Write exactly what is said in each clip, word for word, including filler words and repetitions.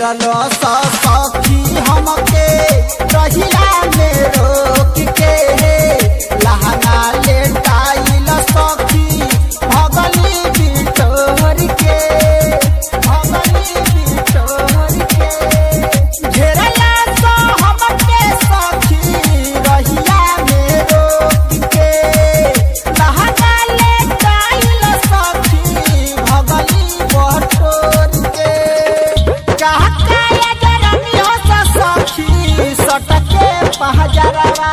घेरलो सखी हमके रहिया में रोक के लहंगा लेटाइल सखी भगली बिटोर के भगली बिटोर के घेरला सो हमके सखी रहिया में रोक के लहंगा लेटाइल सखी भगली बटोर के सटके पहजरवा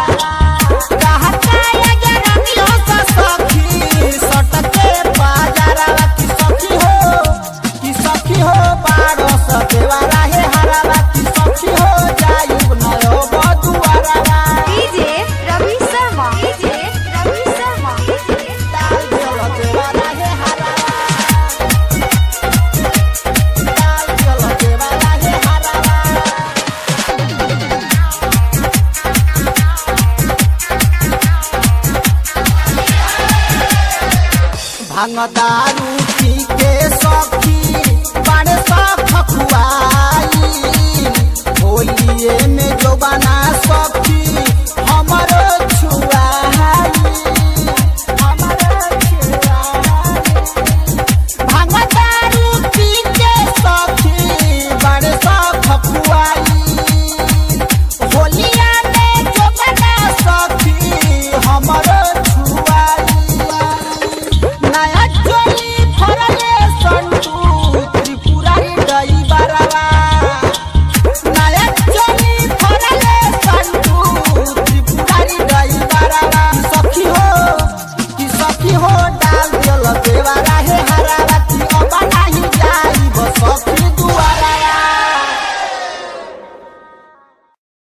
सखी सटके पहजरवा की सखी हो की सखी हो बारो सदेवारा हे हरावा की सखी हो जायुब नयो बदुआरा डीजे रवि शर्मा डीजे रवि शर्मा ताल चलो देवारा हे हरावा ताल चलो देवारा हे हरावा भांग दारू पी के सखी बड़े सख खुआई होलिए में जो बना सखी